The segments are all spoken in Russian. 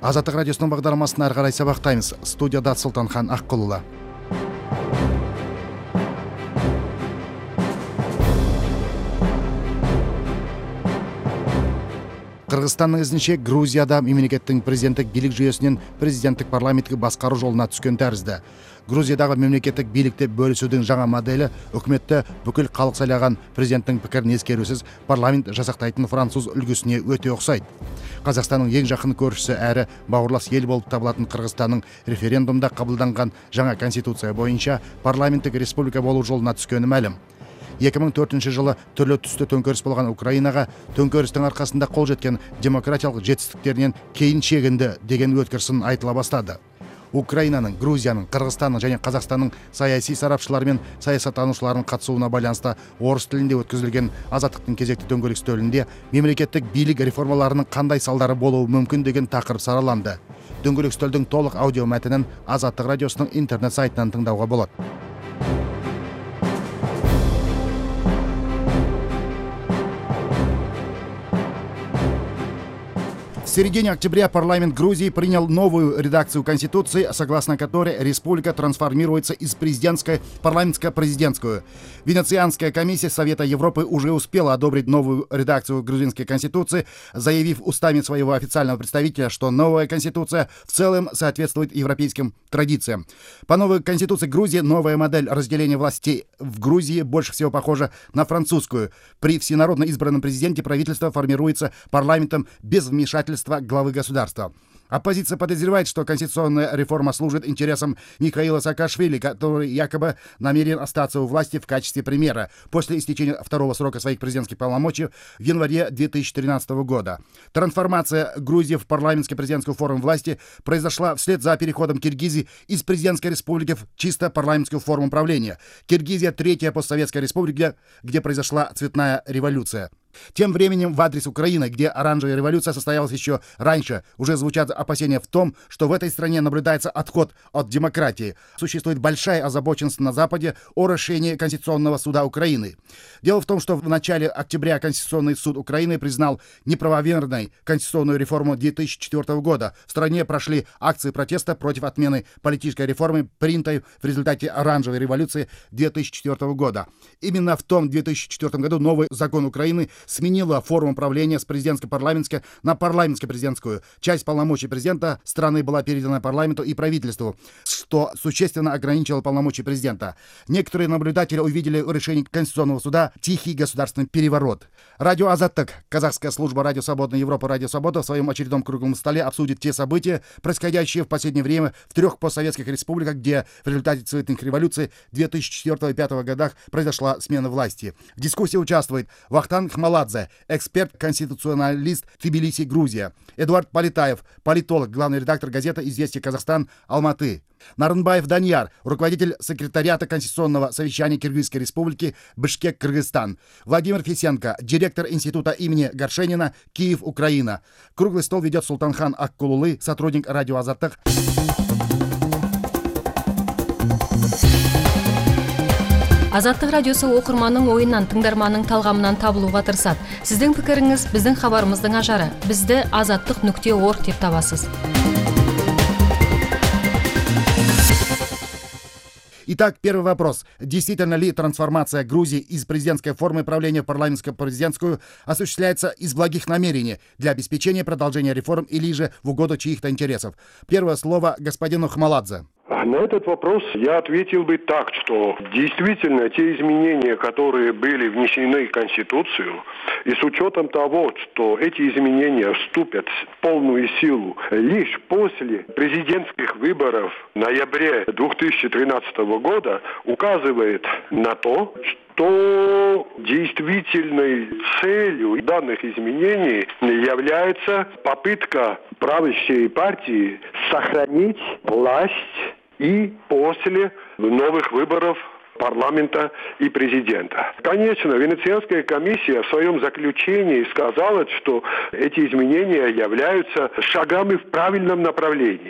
Азаттық радиосының бағдарламасын ары қарай сабақтаймыз. Студияда Сұлтанхан Аққұлұлы. Қырғызстанның ізінше Грузияда мемлекеттің президенттік билік жүйесінен президенттік парламентке басқару жолына түскен тәрізді. Грузиядағы мемлекеттік билікті бөлісудің жаңа моделі үкіметті бүкіл халық сайлаған президенттің пікірін ескерусіз парламент жасақтайтын француз үлгісіне өте ұқсайды. Қазақстанның ең жақын көршісі әрі бауырлас ел болып табылатын Қырғызстанның референдумда қабылданған жаңа конституция бойынша парламенттік республика болу жолына түскені мәлім. 2004 жылы түрлі түсті төңкеріс болған Украинаға төңкерістің арқасында қол жеткен демократиялық жетістіктерінен кейін шегінді деген өткір сын айтыла бастады. Украинаның, Грузияның, Қырғызстанның және Қазақстанның саяси сарапшылары мен саясаттанушылардың қатысуына байланысты орыс тілінде өткізілген азаттықтың кезекті дөңгелек үстелінде мемлекеттік билік реформаларының қандай салдары болуы мүмкін деген тақырып сараланды. Дөңгелек үстелдің толық аудио мәтінін Азаттық радиосының интернет сайтынан тыңдауға болады. В середине октября парламент Грузии принял новую редакцию Конституции, согласно которой республика трансформируется из президентской в парламентско-президентскую. Венецианская комиссия Совета Европы уже успела одобрить новую редакцию грузинской Конституции, заявив устами своего официального представителя, что новая Конституция в целом соответствует европейским традициям. По новой Конституции Грузии новая модель разделения властей в Грузии больше всего похожа на французскую. При всенародно избранном президенте правительство формируется парламентом без вмешательства главы государства. Оппозиция подозревает, что конституционная реформа служит интересам Михаила Саакашвили, который якобы намерен остаться у власти в качестве премьера после истечения второго срока своих президентских полномочий в январе 2013 года. Трансформация Грузии в парламентско-президентскую форму власти произошла вслед за переходом Киргизии из президентской республики в чисто парламентскую форму правления. Киргизия – третья постсоветская республика, где произошла цветная революция. Тем временем в адрес Украины, где оранжевая революция состоялась еще раньше, уже звучат опасения в том, что в этой стране наблюдается отход от демократии. Существует большая озабоченность на Западе о решении Конституционного суда Украины. Дело в том, что в начале октября Конституционный суд Украины признал неправомерной конституционную реформу 2004 года. В стране прошли акции протеста против отмены политической реформы, принятой в результате оранжевой революции 2004 года. Именно в том 2004 году новый закон Украины сменила форму правления с президентско-парламентской на парламентско-президентскую. Часть полномочий президента страны была передана парламенту и правительству, что существенно ограничило полномочия президента. Некоторые наблюдатели увидели в решении Конституционного суда тихий государственный переворот. Радио Азаттық, казахская служба Радио Свободная Европа, Радио Свобода в своем очередном круглом столе обсудит те события, происходящие в последнее время в трех постсоветских республиках, где в результате цветных революций 2004 и 2005 годах произошла смена власти. В дискуссии участвует Вахтанг Хмаладзе, эксперт-конституционалист Тбилиси, Грузия; Эдуард Политаев, политолог, главный редактор газеты «Известия Казахстан», Алматы; Нарынбаев Данияр, руководитель секретариата Конституционного совещания Киргизской республики, Бишкек, Кыргызстан; Владимир Фисенко, директор института имени Горшенина, Киев, Украина. Круглый стол ведет Сұлтанхан Аққұлұлы, сотрудник радио Азаттық. Азаттық радиосы оқырманның ойынан, тыңдарманның талғамынан табылуға тырысады. Сіздің пікіріңіз біздің хабарымыздың ажары. Бізді azattiq.org деп табасыз. Итак, первый вопрос. Действительно ли трансформация Грузии из президентской формы правления в парламентско-президентскую осуществляется из благих намерений для обеспечения продолжения реформ или же в угоду чьих-то интересов? Первое слово господину Хмаладзе. На этот вопрос я ответил бы так, что действительно те изменения, которые были внесены в Конституцию, и с учетом того, что эти изменения вступят в полную силу лишь после президентских выборов в ноябре 2013 года, указывает на то, что действительной целью данных изменений является попытка правящей партии сохранить власть и после новых выборов парламента и президента. Конечно, Венецианская комиссия в своем заключении сказала, что эти изменения являются шагами в правильном направлении.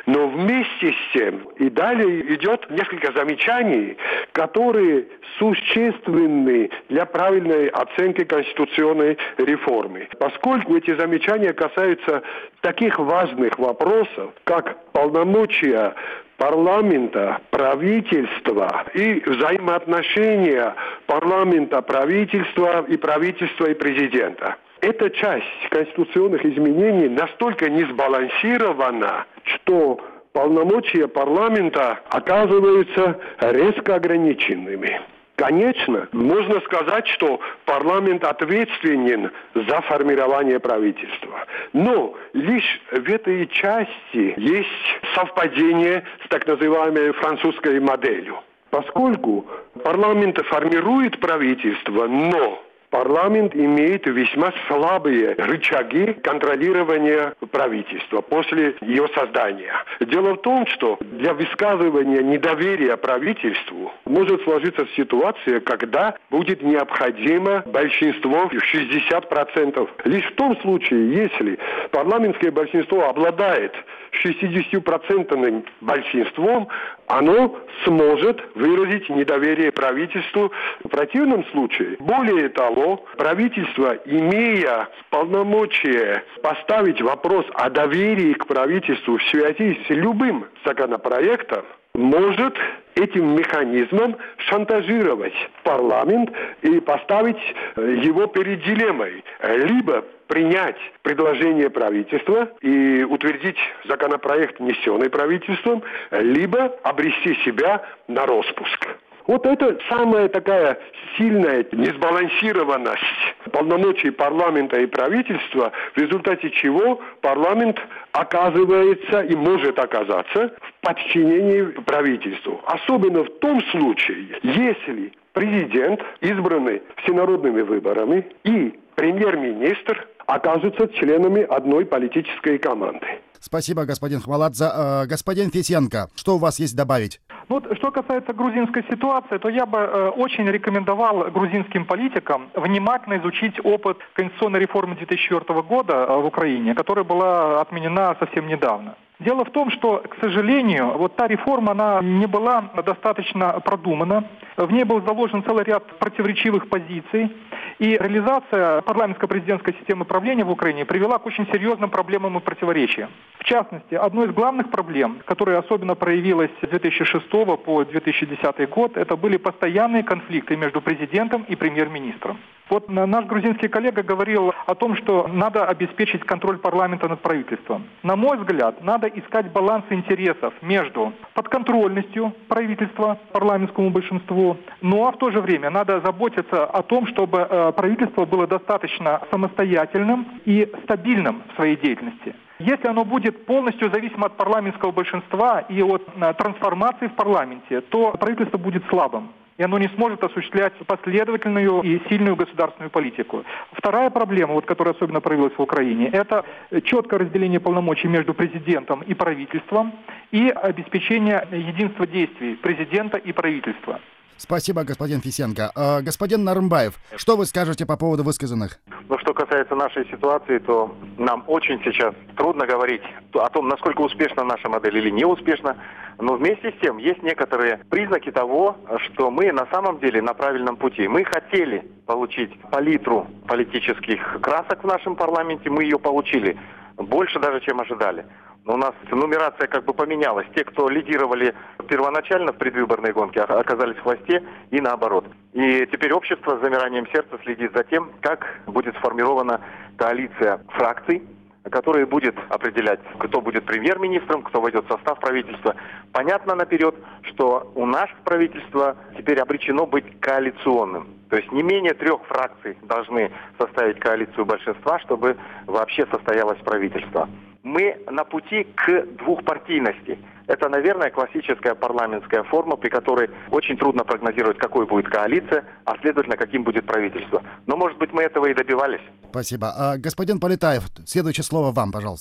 Но вместе с тем и далее идет несколько замечаний, которые существенны для правильной оценки конституционной реформы. Поскольку эти замечания касаются таких важных вопросов, как полномочия парламента, правительства и взаимоотношения парламента, правительства и президента. Эта часть конституционных изменений настолько не сбалансирована, что полномочия парламента оказываются резко ограниченными. Конечно, можно сказать, что парламент ответственен за формирование правительства. Но лишь в этой части есть совпадение с так называемой французской моделью. Поскольку парламент формирует правительство, но парламент имеет весьма слабые рычаги контролирования правительства после его создания. Дело в том, что для высказывания недоверия правительству может сложиться ситуация, когда будет необходимо большинство в 60%. Лишь в том случае, если парламентское большинство обладает 60% большинством, оно сможет выразить недоверие правительству. В противном случае, более того, правительство, имея полномочия поставить вопрос о доверии к правительству в связи с любым законопроектом, может этим механизмом шантажировать парламент и поставить его перед дилеммой. Либо принять предложение правительства и утвердить законопроект, внесенный правительством, либо обрести себя на распуск. Вот это самая такая сильная несбалансированность полномочий парламента и правительства, в результате чего парламент оказывается и может оказаться в подчинении правительству. Особенно в том случае, если президент, избранный всенародными выборами, и премьер-министр окажутся членами одной политической команды. Спасибо, господин Хмаладзе. Господин Фесенко, что у вас есть добавить? Вот, что касается грузинской ситуации, то я бы очень рекомендовал грузинским политикам внимательно изучить опыт конституционной реформы 2004 года в Украине, которая была отменена совсем недавно. Дело в том, что, к сожалению, вот та реформа, она не была достаточно продумана. В ней был заложен целый ряд противоречивых позиций. И реализация парламентско-президентской системы правления в Украине привела к очень серьезным проблемам и противоречиям. В частности, одной из главных проблем, которая особенно проявилась с 2006 по 2010 год, это были постоянные конфликты между президентом и премьер-министром. Вот наш грузинский коллега говорил о том, что надо обеспечить контроль парламента над правительством. На мой взгляд, надо искать баланс интересов между подконтрольностью правительства парламентскому большинству, но в то же время надо заботиться о том, чтобы правительство было достаточно самостоятельным и стабильным в своей деятельности. Если оно будет полностью зависимо от парламентского большинства и от трансформации в парламенте, то правительство будет слабым, и оно не сможет осуществлять последовательную и сильную государственную политику. Вторая проблема, которая особенно проявилась в Украине, это четкое разделение полномочий между президентом и правительством и обеспечение единства действий президента и правительства. Спасибо, господин Фесенко. Господин Нарымбаев, что вы скажете по поводу высказанных? Что касается нашей ситуации, то нам очень сейчас трудно говорить о том, насколько успешна наша модель или не успешна. Но вместе с тем есть некоторые признаки того, что мы на самом деле на правильном пути. Мы хотели получить палитру политических красок в нашем парламенте, мы ее получили больше даже, чем ожидали. Но у нас нумерация поменялась. Те, кто лидировали первоначально в предвыборной гонке, оказались в власти и наоборот. И теперь общество с замиранием сердца следит за тем, как будет сформирована коалиция фракций, которая будет определять, кто будет премьер-министром, кто войдет в состав правительства. Понятно наперед, что у нас правительство теперь обречено быть коалиционным. То есть не менее 3 фракций должны составить коалицию большинства, чтобы вообще состоялось правительство. Мы на пути к двухпартийности. Это, наверное, классическая парламентская форма, при которой очень трудно прогнозировать, какой будет коалиция, а следовательно, каким будет правительство. Но, может быть, мы этого и добивались. Спасибо. Господин Полетаев, следующее слово вам, пожалуйста.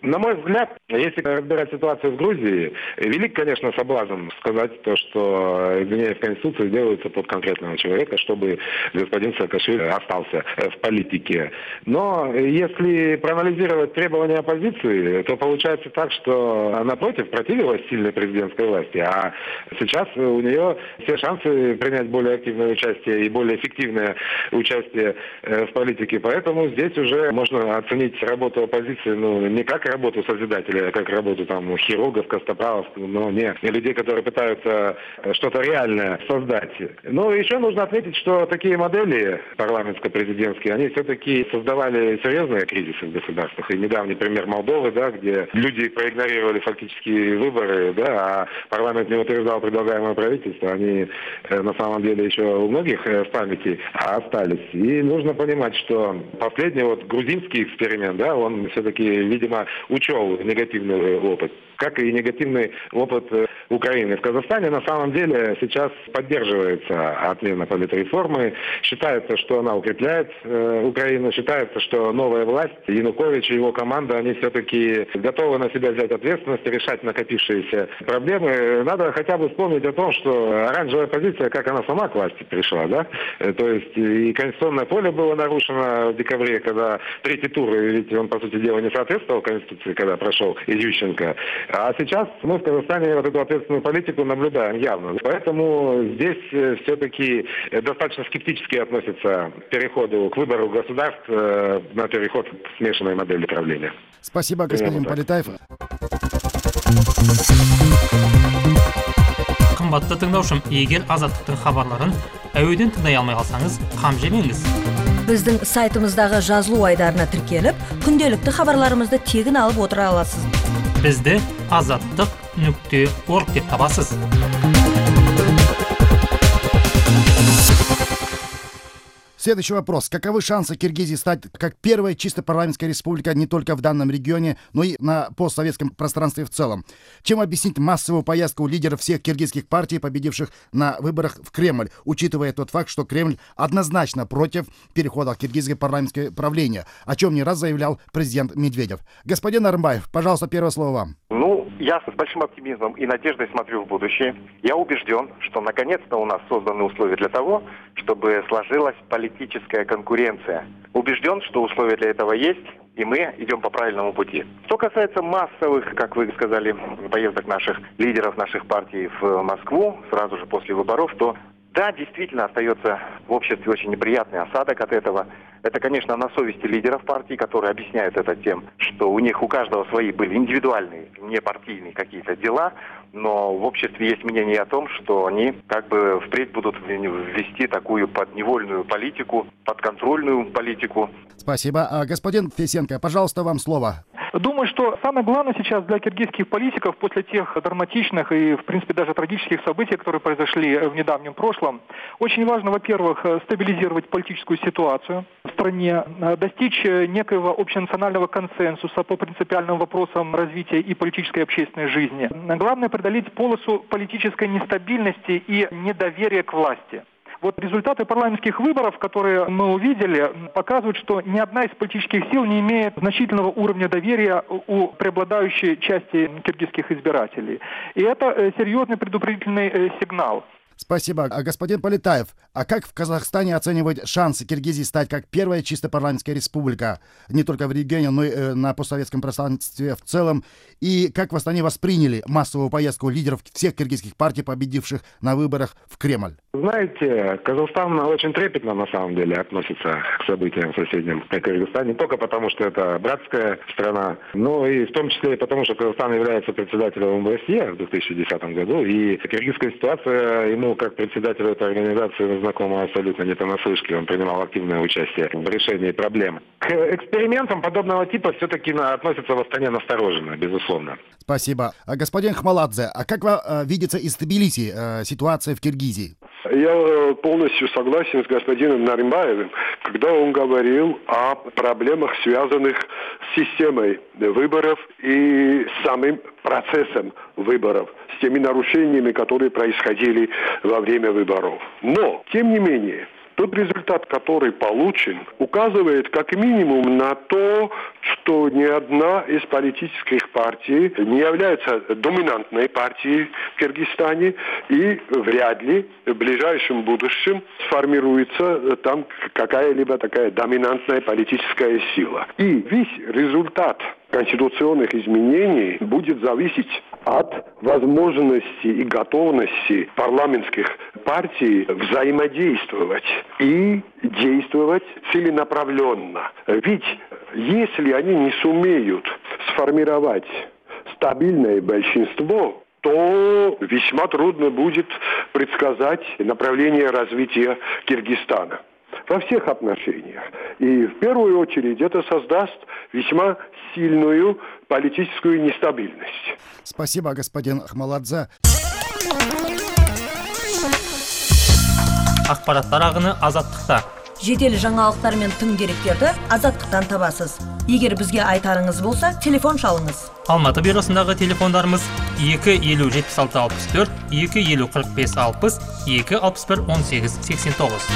На мой взгляд, если разбирать ситуацию в Грузии, велик, конечно, соблазн сказать то, что изменения в Конституции делаются под конкретного человека, чтобы господин Саакашвили остался в политике. Но если проанализировать требования оппозиции, то получается так, что напротив противилась сильной президентской власти, а сейчас у нее все шансы принять более активное участие и более эффективное участие в политике. Поэтому здесь уже можно оценить работу оппозиции, не как работу созидателя, а как работу там хирургов, костоправов, но не людей, которые пытаются что-то реальное создать. Но еще нужно отметить, что такие модели парламентско-президентские, они все-таки создавали серьезные кризисы в государствах. И недавний пример Молдовы, да, где люди проигнорировали фактически выборы, да, а парламент не утверждал предлагаемое правительство, они на самом деле еще у многих в памяти остались. И нужно понимать, что последний грузинский эксперимент, да, он все-таки, видимо, учел негативный опыт, как и негативный опыт Украины. В Казахстане на самом деле сейчас поддерживается отмена политреформы. Считается, что она укрепляет Украину. Считается, что новая власть, Янукович и его команда, они все-таки готовы на себя взять ответственность, решать накопившиеся проблемы. Надо хотя бы вспомнить о том, что оранжевая позиция, как она сама к власти пришла, да? То есть и конституционное поле было нарушено в декабре, когда третий тур, ведь он, по сути дела, не соответствовал Конституции, когда прошел Ющенко. А сейчас мы в Казахстане эту ответственную политику наблюдаем явно. Поэтому здесь все-таки достаточно скептически относятся к переходу, к выбору государств на переход к смешанной модели правления. Спасибо, господин Полетаев. Қымбатты тыңдаушым, егер Азаттықтың хабарларын әуеден тыңдай алмай қалсаңыз, қам жемеңіз. Біздің сайтымыздағы жазылу айдарына тіркеліп, күнделікті хабарларымызды тегін алып отыра аласыз. Бізді azаттық.org деп табасыз. Следующий вопрос. Каковы шансы Киргизии стать как первая чисто парламентская республика не только в данном регионе, но и на постсоветском пространстве в целом? Чем объяснить массовую поездку лидеров всех киргизских партий, победивших на выборах в Кремль, учитывая тот факт, что Кремль однозначно против перехода в киргизское парламентское правление, о чем не раз заявлял президент Медведев? Господин Нарымбаев, пожалуйста, первое слово вам. Я с большим оптимизмом и надеждой смотрю в будущее. Я убежден, что наконец-то у нас созданы условия для того, чтобы сложилась политическая конкуренция. Убежден, что условия для этого есть, и мы идем по правильному пути. Что касается массовых, как вы сказали, поездок наших лидеров, наших партий в Москву сразу же после выборов, то да, действительно остается в обществе очень неприятный осадок от этого. Это, конечно, на совести лидеров партий, которые объясняют это тем, что у них у каждого свои были индивидуальные, не партийные какие-то дела, но в обществе есть мнение о том, что они как бы впредь будут вести такую подневольную политику, подконтрольную политику. Спасибо. Господин Фесенко, пожалуйста, вам слово. Думаю, что самое главное сейчас для киргизских политиков после тех драматичных и, в принципе, даже трагических событий, которые произошли в недавнем прошлом, очень важно, во-первых, стабилизировать политическую ситуацию в стране, достичь некоего общенационального консенсуса по принципиальным вопросам развития и политической и общественной жизни. Главное преодолеть полосу политической нестабильности и недоверия к власти. Вот результаты парламентских выборов, которые мы увидели, показывают, что ни одна из политических сил не имеет значительного уровня доверия у преобладающей части киргизских избирателей. И это серьезный предупредительный сигнал. Спасибо. Господин Полетаев, а как в Казахстане оценивать шансы Киргизии стать как первая чисто парламентская республика, не только в регионе, но и на постсоветском пространстве в целом? И как в Астане восприняли массовую поездку лидеров всех киргизских партий, победивших на выборах в Кремль? Знаете, Казахстан очень трепетно на самом деле относится к событиям в соседнем Кыргызстане, не только потому, что это братская страна, но и в том числе и потому, что Казахстан является председателем ОБСЕ в 2010 году, и киргизская ситуация ему как председателю этой организации знакома абсолютно не понаслышке, он принимал активное участие в решении проблем. К экспериментам подобного типа все-таки относятся в Астане настороженно, безусловно. Спасибо. Господин Хмаладзе, а как видится из Тбилиси ситуация в Киргизии? Я полностью согласен с господином Нарымбаевым, когда он говорил о проблемах, связанных с системой выборов и самим процессом выборов, с теми нарушениями, которые происходили во время выборов. Но, тем не менее, Тот результат, который получен, указывает как минимум на то, что ни одна из политических партий не является доминантной партией в Киргизстане, и вряд ли в ближайшем будущем сформируется там какая-либо такая доминантная политическая сила. И весь результат конституционных изменений будет зависеть от возможности и готовности парламентских партий взаимодействовать и действовать целенаправленно. Ведь если они не сумеют сформировать стабильное большинство, то весьма трудно будет предсказать направление развития Киргизстана во всех отношениях. И в первую очередь это создаст весьма сильную политическую нестабильность. Спасибо, господин Ахмаладзе. Ақпараттар ағыны азаттықта. Жедел жаңалықтар мен тың деректерді азаттықтан табасыз. Егер бізге айтарыңыз болса, телефон шалыңыз. Алматы бюросындағы телефондарымыз 250-76-64, 250-45-60, 261-18-89.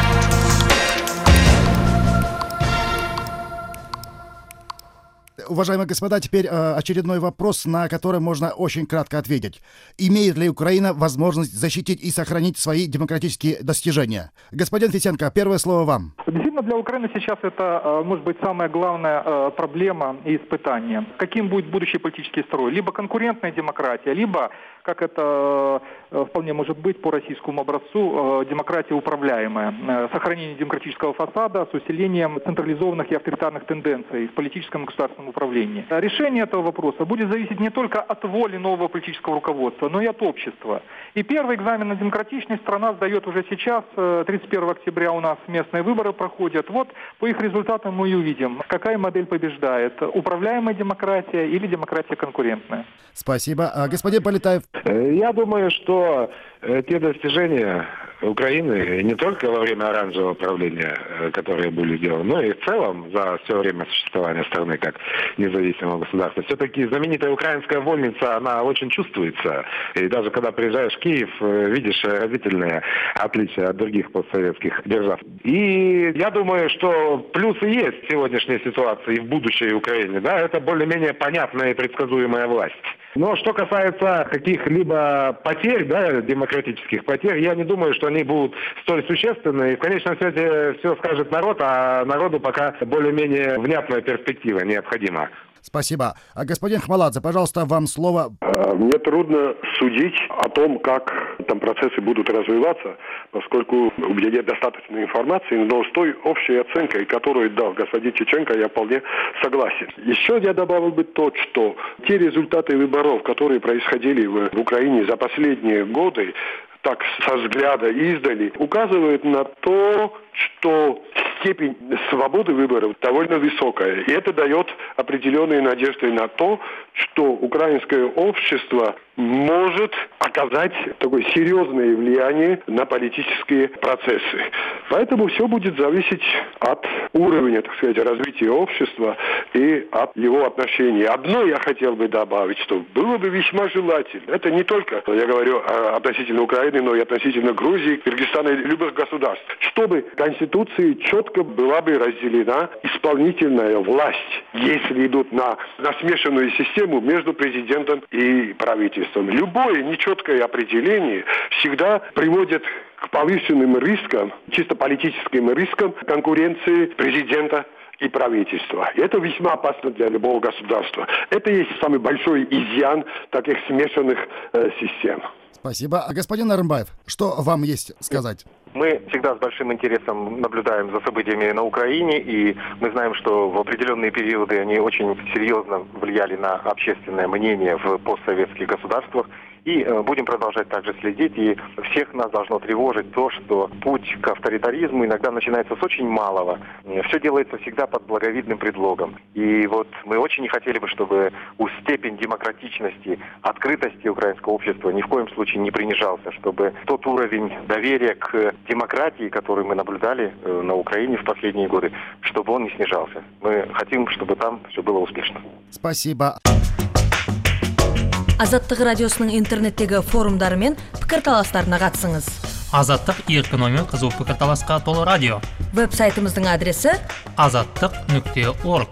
Уважаемые господа, теперь очередной вопрос, на который можно очень кратко ответить. Имеет ли Украина возможность защитить и сохранить свои демократические достижения? Господин Фисенко, первое слово вам. Действительно, для Украины сейчас это, может быть, самая главная проблема и испытание. Каким будет будущий политический строй? Либо конкурентная демократия, либо, как это вполне может быть по российскому образцу, демократия управляемая. Сохранение демократического фасада с усилением централизованных и авторитарных тенденций в политическом и государственном управлении. Решение этого вопроса будет зависеть не только от воли нового политического руководства, но и от общества. И первый экзамен на демократичность страна сдает уже сейчас. 31 октября у нас местные выборы проходят. Вот по их результатам мы и увидим, какая модель побеждает. Управляемая демократия или демократия конкурентная. Спасибо. Господин Полетаев. Я думаю, что те достижения Украины не только во время оранжевого правления, которые были сделаны, но и в целом за все время существования страны как независимого государства. Все-таки знаменитая украинская вольница, она очень чувствуется. И даже когда приезжаешь в Киев, видишь разительные отличия от других постсоветских держав. И я думаю, что плюсы есть в сегодняшней ситуации и в будущей Украине. Да, это более-менее понятная и предсказуемая власть. Но что касается каких-либо потерь, да, демократических потерь, я не думаю, что они будут столь существенны. И в конечном счете все скажет народ, а народу пока более-менее внятная перспектива необходима. Спасибо. Господин Ахмаладзе, пожалуйста, вам слово. Мне трудно судить о том, как там процессы будут развиваться, поскольку у меня нет достаточной информации, но с той общей оценкой, которую дал господин Чеченко, я вполне согласен. Еще я добавил бы то, что те результаты выборов, которые происходили в Украине за последние годы, так со взгляда издали, указывают на то, что степень свободы выборов довольно высокая. И это дает определенные надежды на то, что украинское общество может оказать такое серьезное влияние на политические процессы. Поэтому все будет зависеть от уровня, так сказать, развития общества и от его отношений. Одно я хотел бы добавить, что было бы весьма желательно. Это не только, я говорю относительно Украины, но и относительно Грузии, Кыргызстана и любых государств. Чтобы в Конституции четко была бы разделена исполнительная власть, если идут на смешанную систему между президентом и правительством. Любое нечеткое определение всегда приводит к повышенным рискам, чисто политическим рискам конкуренции президента и правительства. И это весьма опасно для любого государства. Это и есть самый большой изъян таких смешанных систем. Спасибо. Господин Нарымбаев, что вам есть сказать? Мы всегда с большим интересом наблюдаем за событиями на Украине, и мы знаем, что в определенные периоды они очень серьезно влияли на общественное мнение в постсоветских государствах. И будем продолжать также следить, и всех нас должно тревожить то, что путь к авторитаризму иногда начинается с очень малого. Все делается всегда под благовидным предлогом. И вот мы очень не хотели бы, чтобы степень демократичности, открытости украинского общества ни в коем случае не принижался, чтобы тот уровень доверия к демократии, который мы наблюдали на Украине в последние годы, чтобы он не снижался. Мы хотим, чтобы там все было успешно. Спасибо. Азаттық радиосының интернеттегі форумдары мен пікірталастарына қатысыңыз. Азаттық еркін оймен қызу пікірталасқа толы радио. Веб-сайтымыздың адресі azattik.org.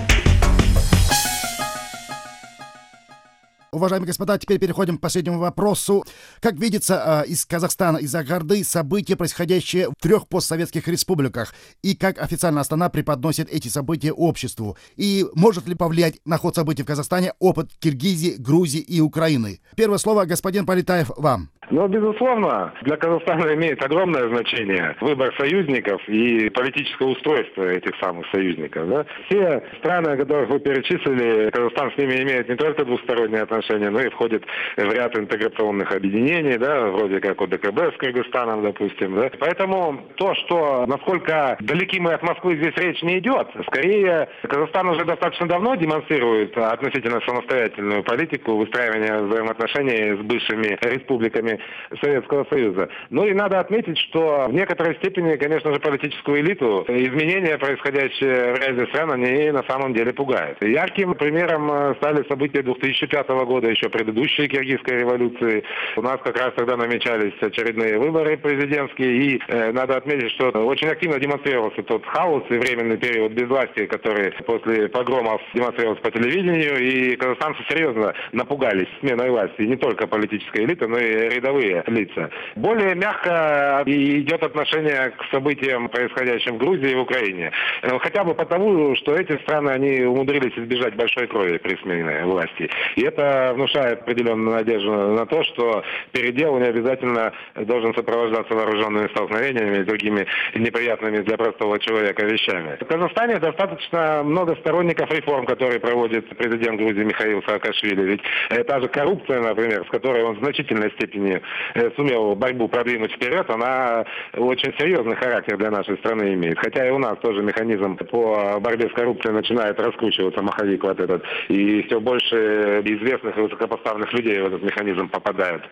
Уважаемые господа, теперь переходим к последнему вопросу. Как видится из Казахстана, из-за Орды события, происходящие в 3 постсоветских республиках, и как официально Астана преподносит эти события обществу? И может ли повлиять на ход событий в Казахстане опыт Киргизии, Грузии и Украины? Первое слово, господин Полетаев, вам. Но, безусловно, для Казахстана имеет огромное значение выбор союзников и политическое устройство этих самых союзников. Да? Все страны, которых вы перечислили, Казахстан с ними имеет не только двусторонние отношения, но и входит в ряд интеграционных объединений, да, вроде как ОДКБ с Кыргызстаном, допустим. Да? Поэтому то, что насколько далеки мы от Москвы, здесь речь не идет. Скорее, Казахстан уже достаточно давно демонстрирует относительно самостоятельную политику выстраивания взаимоотношений с бывшими республиками Советского Союза. Ну и надо отметить, что в некоторой степени, конечно же, политическую элиту изменения, происходящие в ряде стран, они на самом деле пугают. Ярким примером стали события 2005 года, еще предыдущей киргизской революции. У нас как раз тогда намечались очередные выборы президентские, и надо отметить, что очень активно демонстрировался тот хаос и временный период безвластия, который после погромов демонстрировался по телевидению, и казахстанцы серьезно напугались сменой власти. И не только политическая элита, но и рядовые лица. Более мягко идет отношение к событиям, происходящим в Грузии и в Украине. Хотя бы потому, что эти страны, они умудрились избежать большой крови при смене власти. И это внушает определенную надежду на то, что передел не обязательно должен сопровождаться вооруженными столкновениями и другими неприятными для простого человека вещами. В Казахстане достаточно много сторонников реформ, которые проводит президент Грузии Михаил Саакашвили. Ведь та же коррупция, например, с которой он в значительной степени сумел борьбу продвинуть вперед, она очень серьезный характер для нашей страны имеет. Хотя и у нас тоже механизм по борьбе с коррупцией начинает раскручиваться, маховик вот этот, и все больше известных и высокопоставленных людей в этот механизм попадают.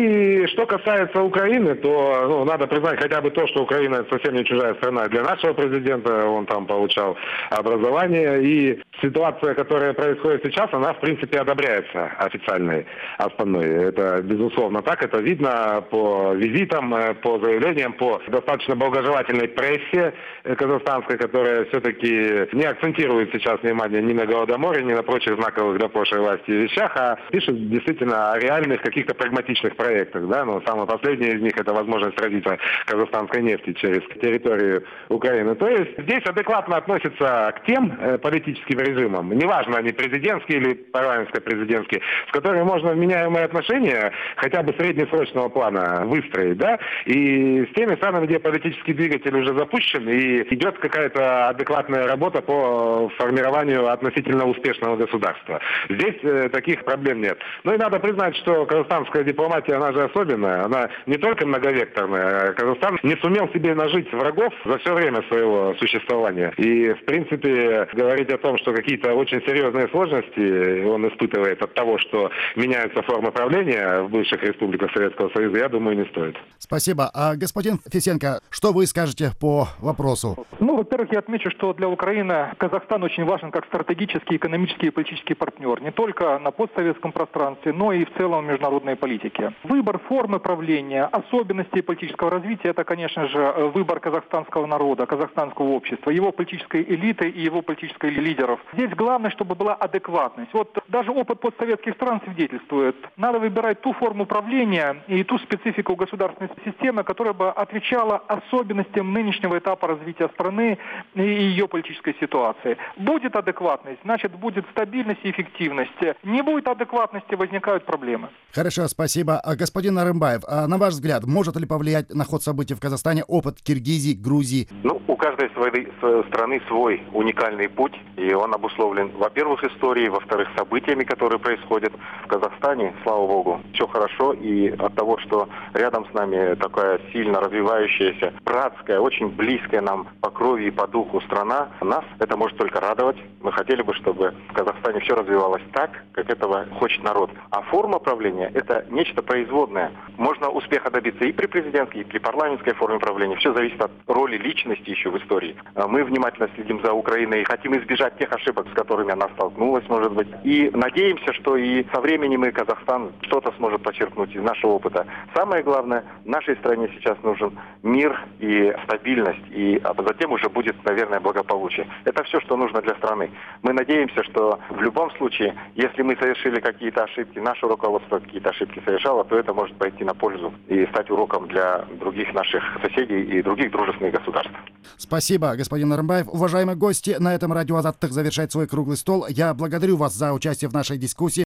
И что касается Украины, то надо признать хотя бы то, что Украина это совсем не чужая страна для нашего президента, он там получал образование, и ситуация, которая происходит сейчас, она в принципе одобряется официальной Астаной. Это безусловно так, это видно по визитам, по заявлениям, по достаточно благожелательной прессе казахстанской, которая все-таки не акцентирует сейчас внимание ни на Голодоморе, ни на прочих знаковых для прошлой власти вещах, а пишет действительно о реальных каких-то прагматичных проектах. Да? Но самый последний из них – это возможность развития казахстанской нефти через территорию Украины. То есть здесь адекватно относятся к тем политическим режимам, неважно, они президентские или парламентско-президентские, с которыми можно вменяемые отношения хотя бы среднесрочного плана выстроить, да, и с теми странами, где политический двигатель уже запущен, и идет какая-то адекватная работа по формированию относительно успешного государства. Здесь таких проблем нет. Ну и надо признать, что казахстанская дипломатия, она же особенная, она не только многовекторная. Казахстан не сумел себе нажить врагов за все время своего существования. И, в принципе, говорить о том, что какие-то очень серьезные сложности он испытывает от того, что меняются формы правления в бывших республиках Советского Союза, я думаю, не стоит. Спасибо. А господин Фесенко, что вы скажете по вопросу? Во-первых, я отмечу, что для Украины Казахстан очень важен как стратегический, экономический и политический партнер. Не только на постсоветском пространстве, но и в целом в международной политике. Выбор формы правления, особенностей политического развития, это, конечно же, выбор казахстанского народа, казахстанского общества, его политической элиты и его политических лидеров. Здесь главное, чтобы была адекватность. Вот даже опыт постсоветских стран свидетельствует. Надо выбирать ту форму правления и ту специфику государственной системы, которая бы отвечала особенностям нынешнего этапа развития страны и ее политической ситуации. Будет адекватность, значит будет стабильность и эффективность. Не будет адекватности, возникают проблемы. Хорошо, спасибо. Господин Нарымбаев, на ваш взгляд, может ли повлиять на ход событий в Казахстане опыт Киргизии, Грузии? У каждой страны свой уникальный путь, и он обусловлен, во-первых, историей, во-вторых, событиями, которые происходят в Казахстане. Слава Богу, все хорошо, и от того, что рядом с нами такая сильно развивающаяся, братская, очень близкая нам по крови и по духу страна, нас это может только радовать. Мы хотели бы, чтобы в Казахстане все развивалось так, как этого хочет народ. А форма правления – это нечто производное. Можно успеха добиться и при президентской, и при парламентской форме правления. Все зависит от роли личности еще в истории. Мы внимательно следим за Украиной и хотим избежать тех ошибок, с которыми она столкнулась, может быть. И надеемся, что и со временем и Казахстан что-то сможет подчеркнуть из нашего нашего опыта. Самое главное, нашей стране сейчас нужен мир и стабильность, и затем уже будет, наверное, благополучие. Это все, что нужно для страны. Мы надеемся, что в любом случае, если мы совершили какие-то ошибки, наше руководство какие-то ошибки совершало, то это может пойти на пользу и стать уроком для других наших соседей и других дружественных государств. Спасибо, господин Нарымбаев. Уважаемые гости, на этом радио «Азаттык» завершает свой круглый стол. Я благодарю вас за участие в нашей дискуссии.